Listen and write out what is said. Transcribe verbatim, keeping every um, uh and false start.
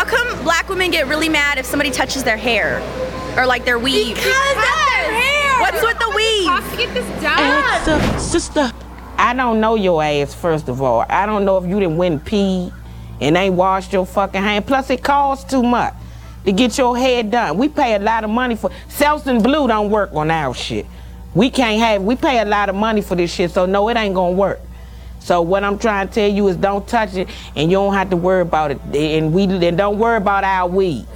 How come black women get really mad if somebody touches their hair or like their weave? Because their hair. What's with the weave? Cost to get this done. Sister, sister, I don't know your ass, first of all. I don't know if you done went and peed and ain't washed your fucking hand. Plus, it costs too much to get your hair done. We pay a lot of money for, Selsun Blue don't work on our shit. We can't have, we pay a lot of money for this shit, so no, it ain't gonna work. So what I'm trying to tell you is don't touch it, and you don't have to worry about it. And we and don't worry about our weave.